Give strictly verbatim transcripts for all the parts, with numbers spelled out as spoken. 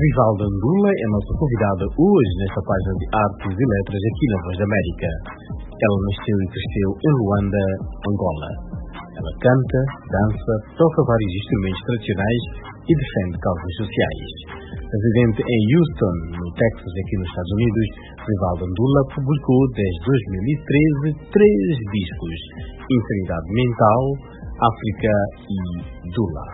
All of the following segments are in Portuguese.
Vivalda Ndula é a nossa convidada hoje nesta página de Artes e Letras aqui na Voz da América. Ela nasceu e cresceu em Luanda, Angola. Ela canta, dança, toca vários instrumentos tradicionais e defende causas sociais. Residente em Houston, no Texas, aqui nos Estados Unidos, Vivalda Ndula publicou desde dois mil e treze três discos: Insanidade Mental, África e Dula.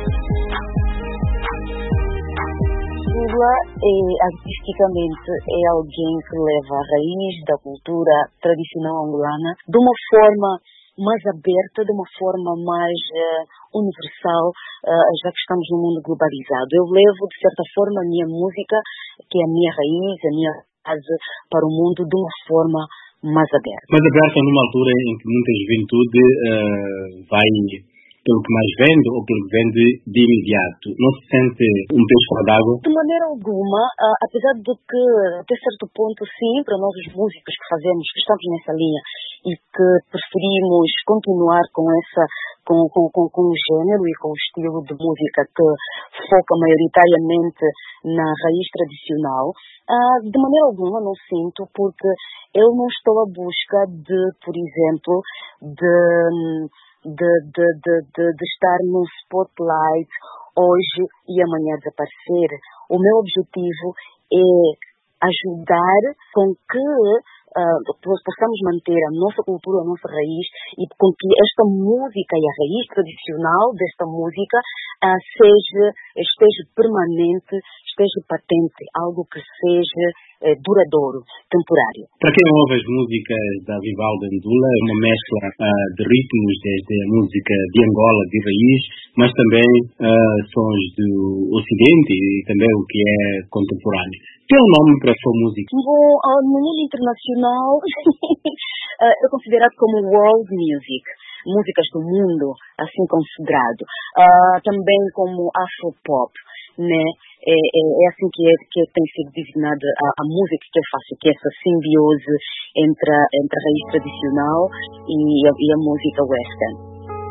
Dula, é, artisticamente, é alguém que leva a raiz da cultura tradicional angolana de uma forma mais aberta, de uma forma mais uh, universal, uh, já que estamos num mundo globalizado. Eu levo, de certa forma, a minha música, que é a minha raiz, a minha base, para o mundo de uma forma mais aberta. Mais aberta numa altura em que muita juventude uh, vai pelo que mais vende ou pelo que vende de imediato. Não se sente um peixe fora d'água? De maneira alguma, uh, apesar de que, até certo ponto, sim, para nós os músicos que fazemos, que estamos nessa linha e que preferimos continuar com essa, com, com, com, com o gênero e com o estilo de música que foca maioritariamente na raiz tradicional, uh, de maneira alguma não sinto, porque eu não estou à busca de, por exemplo, de... De, de, de, de, de estar no spotlight hoje e amanhã desaparecer. O meu objetivo é ajudar com que uh, possamos manter a nossa cultura, a nossa raiz, e com que esta música e a raiz tradicional desta música uh, seja, esteja permanente, esteja patente, algo que seja uh, duradouro, temporário. Para quem ouve as músicas da Vivalda Ndula, é uma mescla uh, de ritmos, desde a música de Angola, de raiz, mas também uh, sons do Ocidente e também o que é contemporâneo. Tem um nome para a sua música? Bom, uh, no mundo internacional uh, é considerado como world music, músicas do mundo, assim considerado. Uh, também como afropop, né? É, é, é assim que, é, que tem sido designada a, a música que eu faço, que é essa simbiose entre a, entre a raiz tradicional e a, e a música western.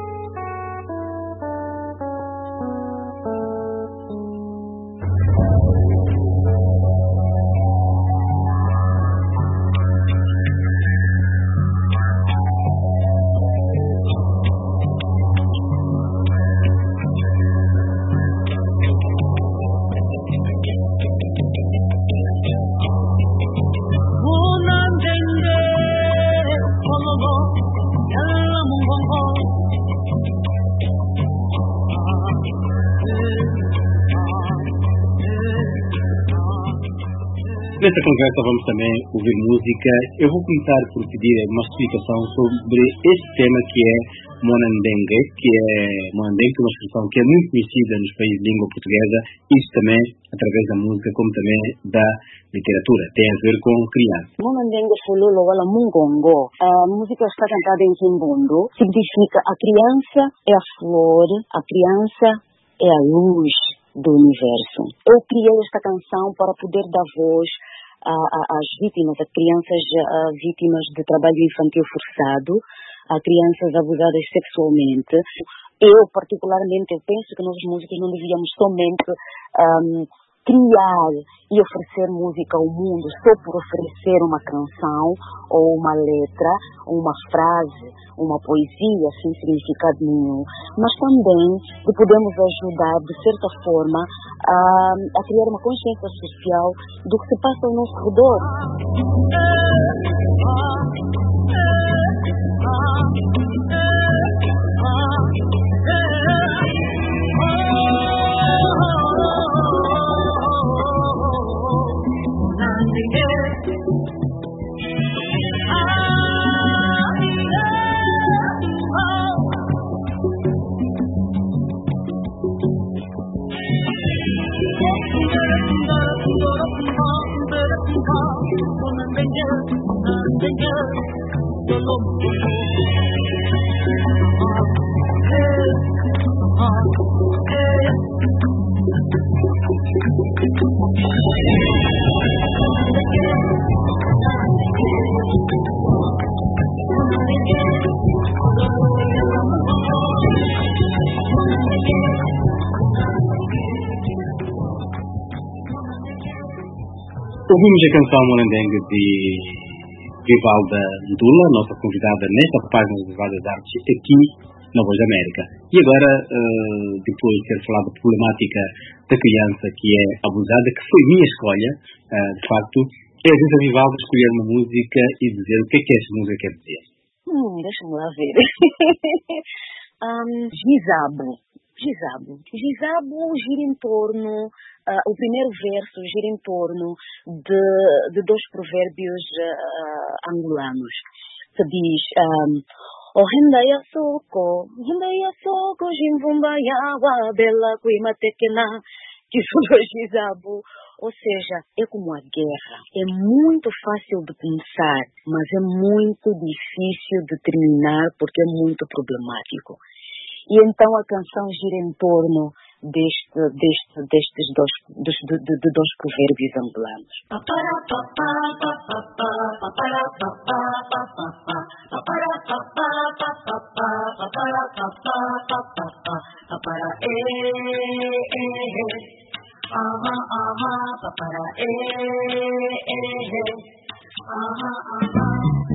Nesta conversa vamos também ouvir música. Eu vou começar por pedir uma explicação sobre este tema que é Monandengue, que é Monandengue, que é uma expressão que é muito conhecida nos países de língua portuguesa, isto também através da música como também da literatura. Tem a ver com criança. Monandengue fulolo wala mungongo. A música está cantada em Kimbundo, significa a criança é a flor, a criança é a luz do universo. Eu criei esta canção para poder dar voz às vítimas, a crianças a vítimas de trabalho infantil forçado, a crianças abusadas sexualmente. Eu, particularmente, eu penso que nós músicos não devíamos somente um, criar e oferecer música ao mundo só por oferecer uma canção ou uma letra, uma frase, uma poesia sem significado nenhum, mas também de podemos ajudar, de certa forma, a, a criar uma consciência social do que se passa ao nosso redor. Ouvimos a canção Monandengue de Vivalda Ndula, nossa convidada nesta página de Várias Artes aqui na Voz da América. E agora, uh, depois de ter falado da problemática da criança que é abusada, que foi minha escolha, uh, de facto, é a vez da Vivalda escolher uma música e dizer o que é que esta música quer dizer. Hum, deixa-me lá ver. um, Gizabo. Gizabo. Gizabo gira em torno, uh, o primeiro verso gira em torno de, de dois provérbios uh, angolanos. Que diz, um, o hendaia soko, hendaia soko, jimvumbaya, wabela, kuimatekena, que falou Gizabo. Ou seja, é como a guerra. É muito fácil de começar, mas é muito difícil de terminar porque é muito problemático. E então a canção gira em torno deste, deste, destes dois, dos, de, de, de dois provérbios angolanos. Aha, aha, papara, eh, eh, eh. Aha, aha.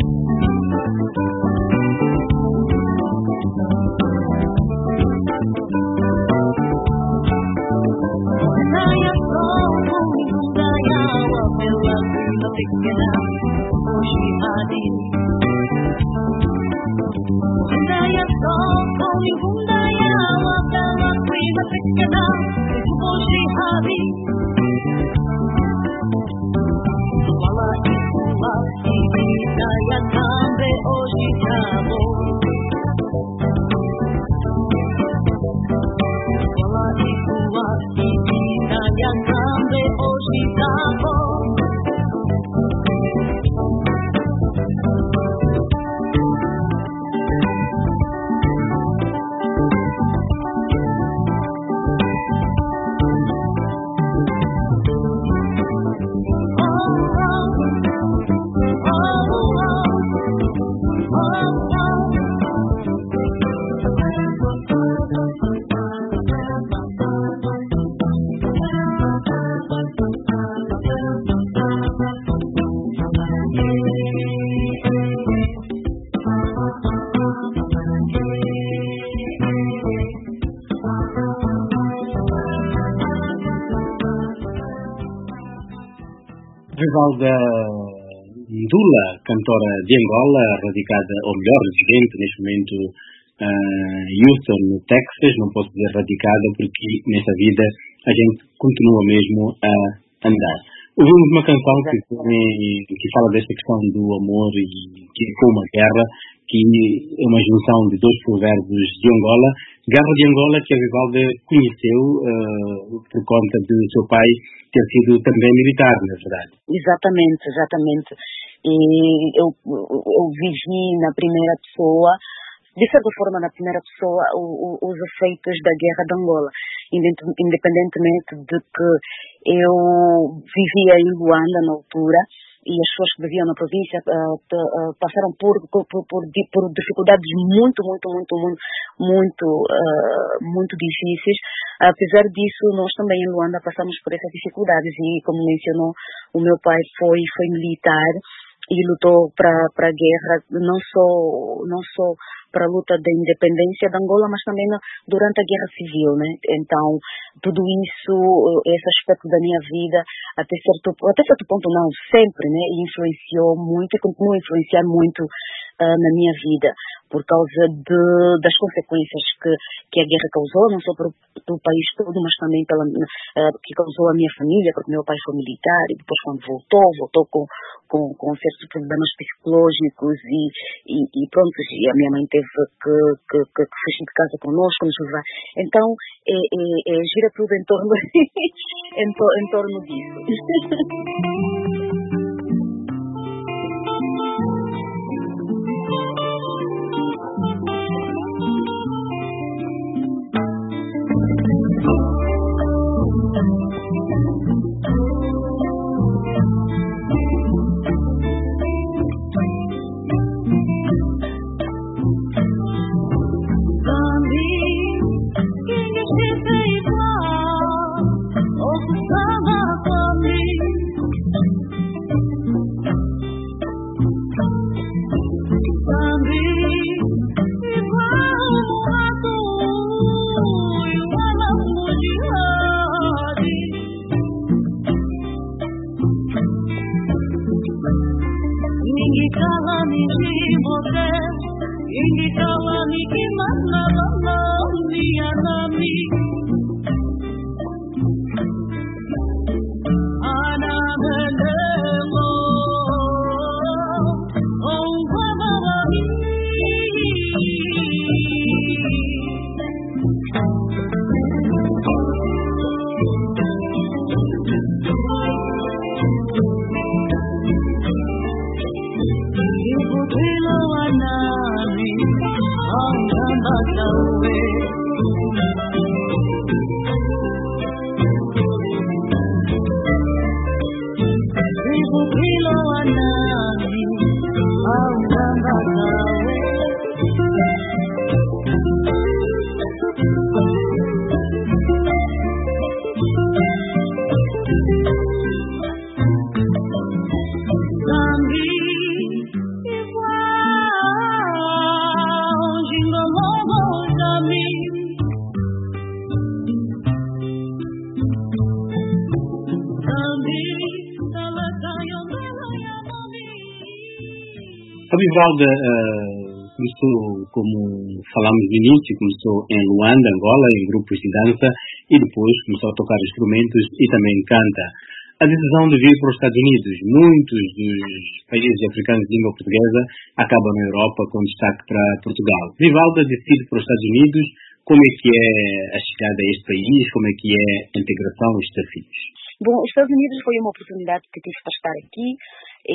Saya soko mundaya wa bela kuna tekena oshi adi. Saya soko mundaya wa bela kuna tekena oshi adi. Wala ikuwa ibidaya kambe oshi kabo. Wala ikuwa ibidaya kambe oshi kabo. Vivalda Ndula, cantora de Angola, radicada, ou melhor, residente neste momento uh, em Houston, no Texas. Não posso dizer radicada porque nessa vida a gente continua mesmo a andar. Ouvimos uma canção que, que fala desta questão do amor e que foi uma guerra, que é uma junção de dois provérbios de Angola. Guerra de Angola que a Vivalda conheceu uh, por conta do seu pai ter sido também militar, na verdade. Exatamente, exatamente. E eu, eu vivi na primeira pessoa, de certa forma na primeira pessoa, o, o, os efeitos da guerra de Angola, independentemente de que eu vivia em Luanda na altura, e as pessoas que viviam na província uh, uh, passaram por, por, por, por dificuldades muito, muito, muito, muito, muito, uh, muito difíceis. Apesar disso, nós também em Luanda passamos por essas dificuldades e, como mencionou, o meu pai foi, foi militar e lutou para a guerra, não só, não só para a luta da independência de Angola, mas também no, durante a Guerra Civil, né? Então, tudo isso, esse aspecto da minha vida, até certo, até certo ponto não, sempre, né? Influenciou muito e continua a influenciar muito uh, na minha vida, por causa de, das consequências que, que a guerra causou, não só para o país todo, mas também pela, uh, que causou a minha família, porque meu pai foi militar e depois quando voltou, voltou com, com, com certos problemas psicológicos e, e, e pronto, e a minha mãe teve que, que, que, que fugir de casa connosco, nos levar. Então, é, é, é, gira tudo em torno, em, to, em torno disso. A Vivalda uh, começou, como falámos no início, começou em Luanda, Angola, em grupos de dança, e depois começou a tocar instrumentos e também canta. A decisão de vir para os Estados Unidos, muitos dos países africanos de língua portuguesa acabam na Europa, com destaque para Portugal. Vivalda decide para os Estados Unidos. Como é que é a chegada a este país? Como é que é a integração e os desafios? Bom, os Estados Unidos foi uma oportunidade que tive para estar aqui. E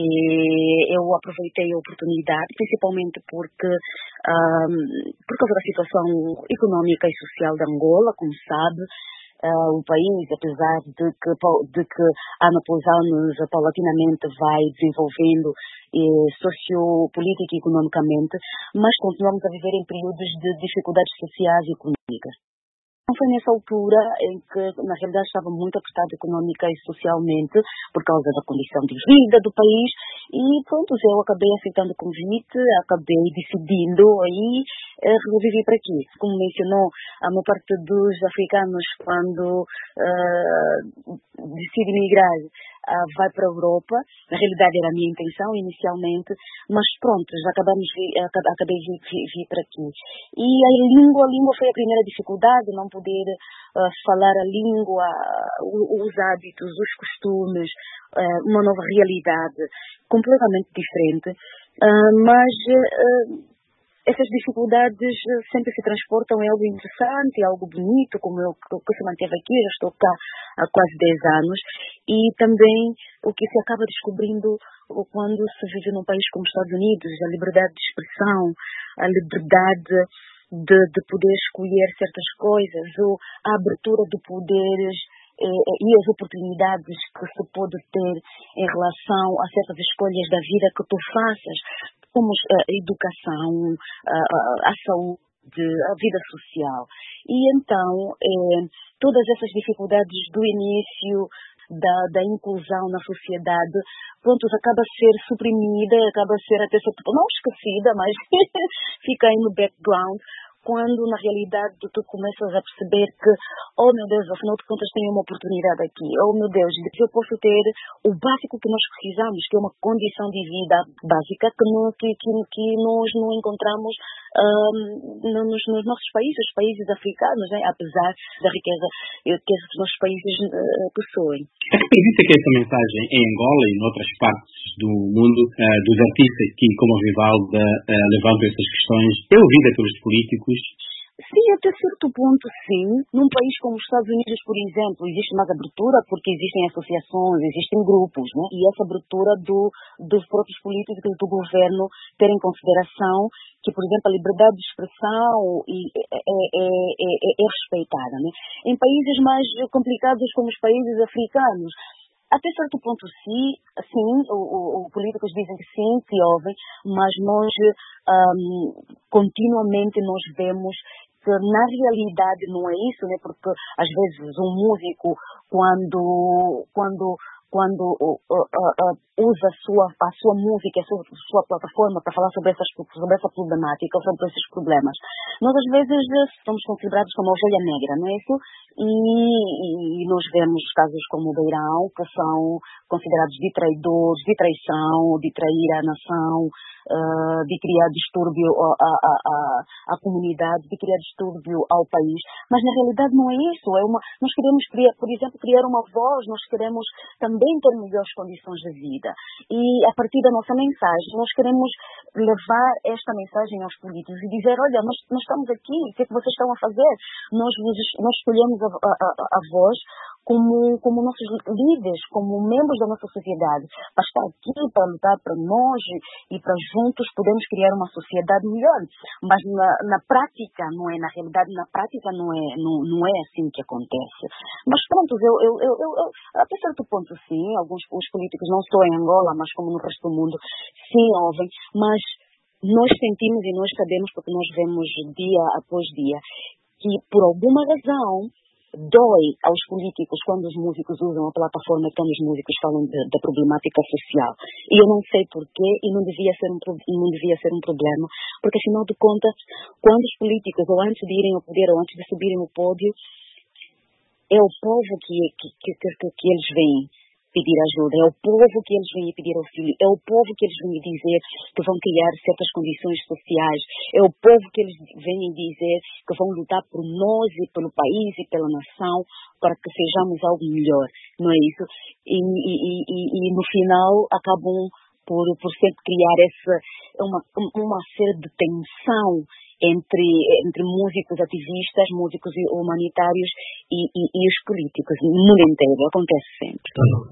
eu aproveitei a oportunidade, principalmente porque, um, por causa da situação económica e social de Angola, como sabe, uh, o país, apesar de que, de que ano após ano, paulatinamente vai desenvolvendo eh, sociopolítica e economicamente, mas continuamos a viver em períodos de dificuldades sociais e económicas. Não foi nessa altura em que, na realidade, estava muito apertado económica e socialmente por causa da condição de vida do país e, pronto, eu acabei aceitando o convite, acabei decidindo aí eh, resolvi vir para aqui. Como mencionou, a maior parte dos africanos, quando uh, decide migrar, uh, vai para a Europa. Na realidade, era a minha intenção inicialmente, mas pronto, já acabamos, acabei de vir, vir para aqui. E a língua, a língua foi a primeira dificuldade, não poder uh, falar a língua, os hábitos, os costumes, uh, uma nova realidade completamente diferente, uh, mas uh, essas dificuldades sempre se transportam em algo interessante, algo bonito, como eu que se manteve aqui, já estou cá há quase dez anos, e também o que se acaba descobrindo quando se vive num país como os Estados Unidos, a liberdade de expressão, a liberdade de, de poder escolher certas coisas, ou a abertura de poderes eh, e as oportunidades que se pode ter em relação a certas escolhas da vida que tu faças, como a educação, a, a saúde, a vida social. E então, eh, todas essas dificuldades do início da, da inclusão na sociedade, pronto, acaba a ser suprimida, acaba a ser até, não esquecida, mas fica aí no background, quando na realidade tu começas a perceber que, oh meu Deus, afinal de contas tenho uma oportunidade aqui, oh meu Deus, eu posso ter o básico que nós precisamos, que é uma condição de vida básica que, não, que, que, que nós não encontramos um, nos, nos nossos países, os países africanos, né? Apesar da riqueza que esses nossos países uh, possuem. A que acredita que essa mensagem em Angola e em outras partes do mundo, uh, dos artistas que, como a Vivalda, uh, levantam essas questões, é ouvida pelos políticos? Sim, até certo ponto, sim. Num país como os Estados Unidos, por exemplo, existe mais abertura porque existem associações, existem grupos, né? E essa abertura do, dos próprios políticos e do governo ter em consideração que, por exemplo, a liberdade de expressão e é, é, é, é, é respeitada, né? Em países mais complicados como os países africanos, até certo ponto, sim, sim os políticos dizem que sim, que ouvem, mas nós um, continuamente nós vemos que na realidade não é isso, né? Porque às vezes um músico, quando, quando, quando uh, uh, uh, usa a sua, a sua música, a sua, a sua plataforma para falar sobre, essas, sobre essa problemática, sobre esses problemas. Nós, às vezes, somos considerados como a ovelha negra, não é isso? E, e nós vemos casos como o Beirão, que são considerados de traidores, de traição, de trair a nação, uh, de criar distúrbio à, à, à, à comunidade, de criar distúrbio ao país. Mas, na realidade, não é isso. É uma, nós queremos, criar, por exemplo, criar uma voz, nós queremos também ter melhores condições de vida. E, a partir da nossa mensagem, nós queremos levar esta mensagem aos políticos e dizer, olha, nós, nós estamos aqui, o que é que vocês estão a fazer? Nós, nós escolhemos a, a, a, a voz como, como nossos líderes, como membros da nossa sociedade, para estar aqui, para lutar para nós e para juntos podermos criar uma sociedade melhor. Mas na, na prática, não é, na realidade, na prática não é, não, não é assim que acontece. Mas pronto, eu, eu, eu, eu, eu, até certo ponto sim, alguns os políticos, não só em Angola, mas como no resto do mundo, sim, ouvem, mas nós sentimos e nós sabemos, porque nós vemos dia após dia, que por alguma razão dói aos políticos quando os músicos usam a plataforma quando os músicos falam de, da problemática social. E eu não sei porquê e não devia ser um, não devia ser um problema, porque afinal de contas, quando os políticos, ou antes de irem ao poder, ou antes de subirem ao pódio, é o povo que, que, que, que, que eles vêm pedir ajuda, é o povo que eles vêm pedir auxílio, é o povo que eles vêm dizer que vão criar certas condições sociais, é o povo que eles vêm dizer que vão lutar por nós e pelo país e pela nação para que sejamos algo melhor, não é isso? E, e, e, e no final acabam por, por sempre criar essa, uma, uma série de tensão entre, entre músicos ativistas, músicos humanitários e, e, e os políticos. No mundo inteiro, acontece sempre.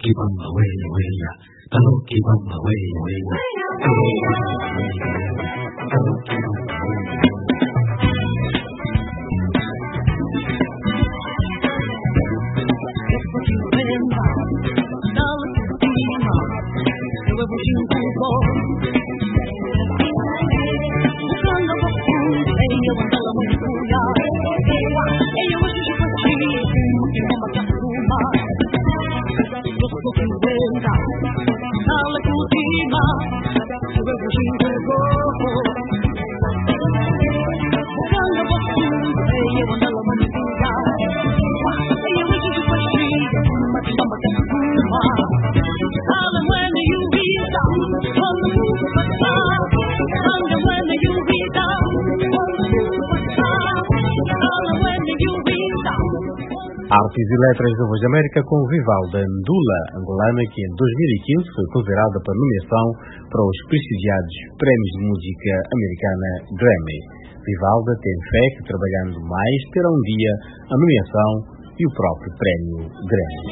Artes e Letras da Voz da América com Vivalda Ndula, angolana, que em dois mil e quinze foi considerada para nomeação para os prestigiados Prémios de Música Americana Grammy. Vivalda tem fé que, trabalhando mais, terá um dia a nomeação e o próprio prémio Grammy.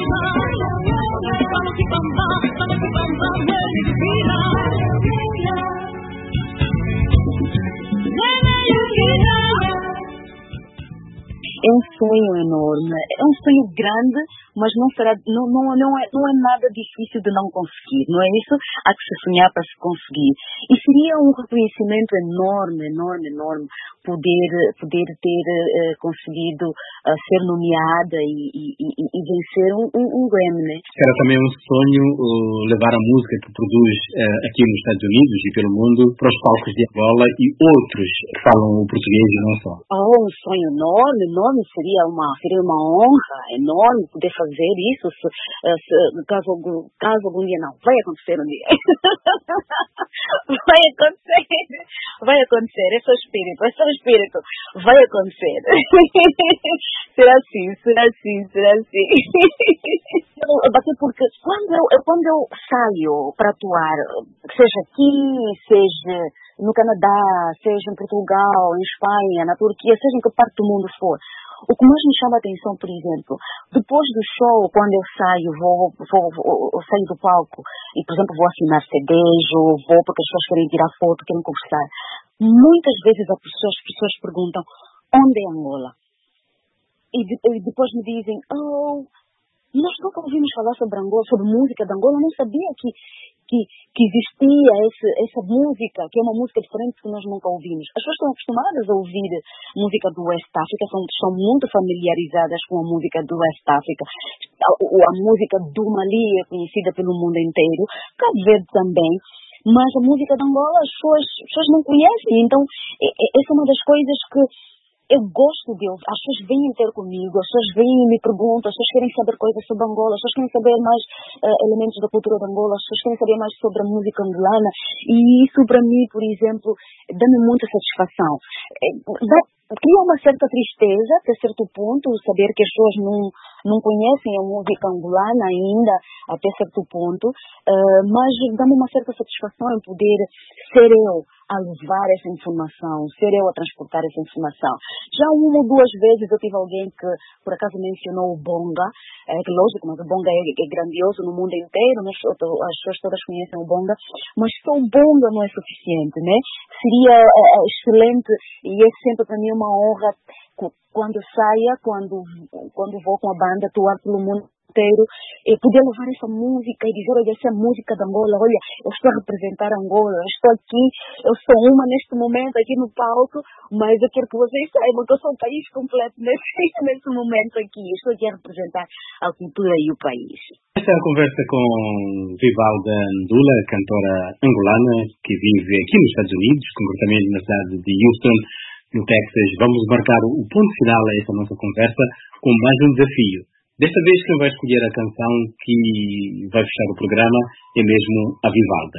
É um sonho enorme, é um sonho grande, mas não, será, não, não, não, é, não é nada difícil de não conseguir, não é isso? Há que se sonhar para se conseguir. E seria um reconhecimento enorme, enorme, enorme, poder, poder ter uh, conseguido uh, ser nomeada e, e, e, e vencer um, um, um Grammy, né? Será também um sonho uh, levar a música que produz uh, aqui nos Estados Unidos e pelo mundo para os palcos de Angola e outros que falam o português e não só? Oh, um sonho enorme, enorme, seria uma, seria uma honra enorme poder fazer isso, se, se, caso, algum, caso algum dia não, vai acontecer um dia. Vai acontecer, vai acontecer, é só espírito, é só espírito, vai acontecer. Será assim, será assim, será assim. Porque quando eu, quando eu saio para atuar, seja aqui, seja no Canadá, seja em Portugal, em Espanha, na Turquia, seja em que parte do mundo for, o que mais me chama a atenção, por exemplo, depois do show, quando eu saio, vou, vou, vou eu saio do palco e, por exemplo, vou assinar C Ds, ou vou porque as pessoas querem tirar foto, querem conversar. Muitas vezes as pessoas, as pessoas perguntam, onde é Angola? E, de, e depois me dizem, oh, nós nunca ouvimos falar sobre Angola, sobre música de Angola, eu não sabia que, que, que existia esse, essa música, que é uma música diferente que nós nunca ouvimos. As pessoas estão acostumadas a ouvir música do West África, são, são muito familiarizadas com a música do West África. A, a música do Mali é conhecida pelo mundo inteiro, Cabo Verde também. Mas a música de Angola as pessoas, as pessoas não conhecem. Então, é, é, essa é uma das coisas que eu gosto de ouvir. As pessoas vêm ter comigo, as pessoas vêm e me perguntam, as pessoas querem saber coisas sobre Angola, as pessoas querem saber mais uh, elementos da cultura de Angola, as pessoas querem saber mais sobre a música angolana. E isso, para mim, por exemplo, dá-me muita satisfação. É, dá, cria uma certa tristeza, até certo ponto, saber que as pessoas não, não conhecem a música angolana ainda, até certo ponto, uh, mas dá-me uma certa satisfação em poder ser eu a levar essa informação, ser eu a transportar essa informação. Já uma ou duas vezes eu tive alguém que, por acaso, mencionou o Bonga, é, que lógico, mas o Bonga é, é grandioso no mundo inteiro, nós, as pessoas todas conhecem o Bonga, mas só o Bonga não é suficiente, né? Seria é, excelente, e é sempre para mim uma honra quando saia, quando, quando vou com a banda atuar pelo mundo inteiro, e poder levar essa música e dizer, olha, essa é a música de Angola, olha, eu estou a representar Angola, eu estou aqui, eu sou uma neste momento aqui no palco, mas eu quero que vocês saibam que eu sou o país completo nesse, nesse momento aqui, eu estou aqui a representar a cultura e o país. Esta é a conversa com Vivalda Ndula, cantora angolana, que vive aqui nos Estados Unidos, concretamente na cidade de Houston, no Texas. Vamos marcar o ponto final a esta nossa conversa com mais um desafio. Desta vez quem vai escolher a canção que vai fechar o programa é mesmo a Vivalda.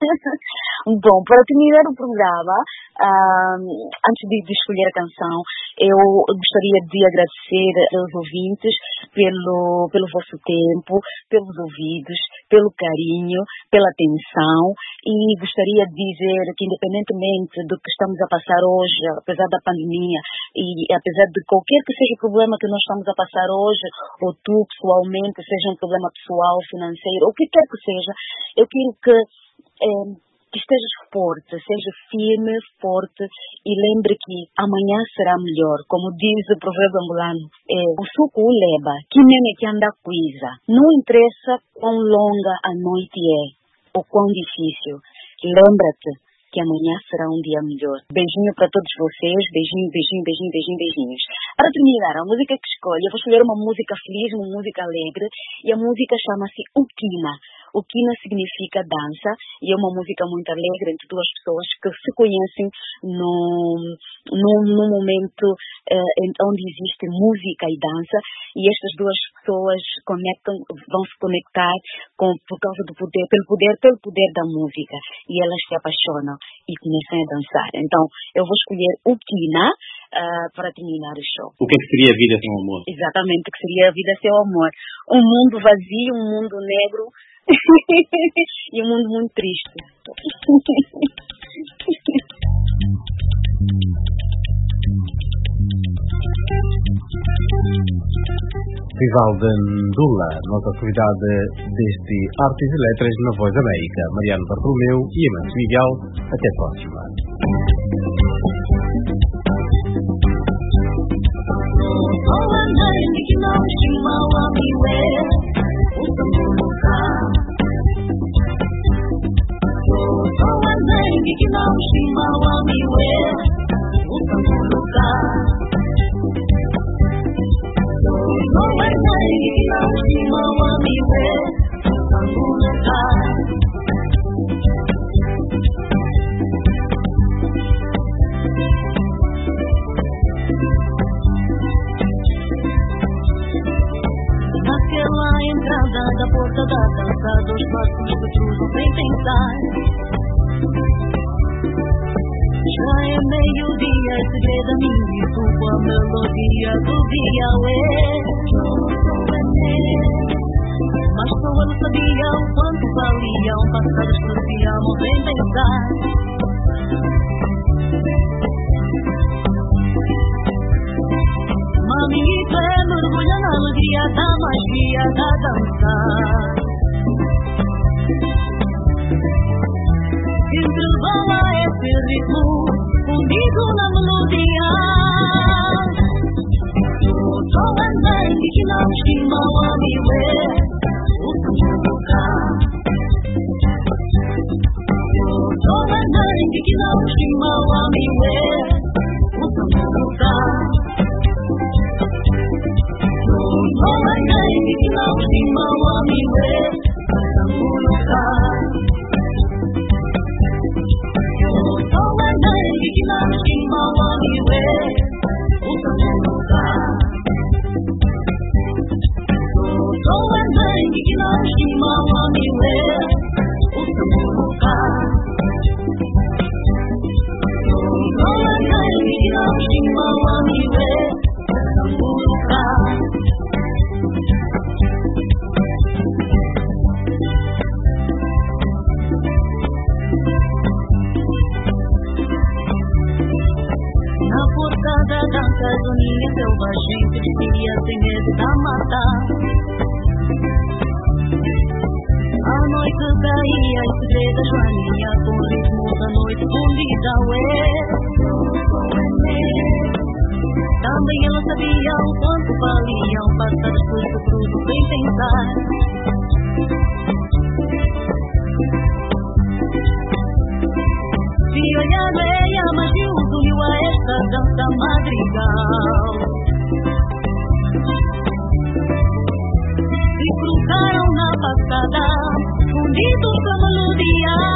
Bom, para terminar o programa, uh, antes de, de escolher a canção, eu gostaria de agradecer aos ouvintes pelo, pelo vosso tempo, pelos ouvidos, pelo carinho, pela atenção, e gostaria de dizer que, independentemente do que estamos a passar hoje, apesar da pandemia e apesar de qualquer que seja o problema que nós estamos a passar hoje, ou tu pessoalmente, seja um problema pessoal, financeiro, ou o que quer que seja, eu quero que eh, que estejas forte, seja firme, forte, e lembre que amanhã será melhor. Como diz o provérbio angolano, é, o suco o leva, que nem é que anda a coisa. Não interessa quão longa a noite é, ou quão difícil. Lembra-te que amanhã será um dia melhor. Beijinho para todos vocês, beijinho, beijinho, beijinho, beijinho, beijinhos. Para terminar, a música que escolho, eu vou escolher uma música feliz, uma música alegre, e a música chama-se Ukina. Ukina significa dança, e é uma música muito alegre entre duas pessoas que se conhecem num, num, num momento eh, onde existe música e dança, e estas duas pessoas conectam, vão se conectar com, por causa do poder, pelo poder, pelo poder da música, e elas se apaixonam e começam a dançar. Então, eu vou escolher Ukina uh, para terminar o show. O que é que seria a vida sem o amor? Exatamente, o que seria a vida sem o amor. Um mundo vazio, um mundo negro e um mundo muito triste. Vivalda Ndula, nossa convidada desde Artes e Letras na Voz América, Mariano Bartolomeu e Amante Miguel. Até a próxima. Naquela entrada da porta da casa, dos passos de tudo sem pensar. Já é meio-dia, segredo a mim, e tu com a melodia do Biauê. Mas só eu sabia o quanto valia um passado escroviamo sem pensar. Mami, tu é mergulha na alegria da magia da dança. Entrevala esse ritmo comigo na melodia. Tu é sangue que não estima o amigo, o que tocar. Fundidos com a melodia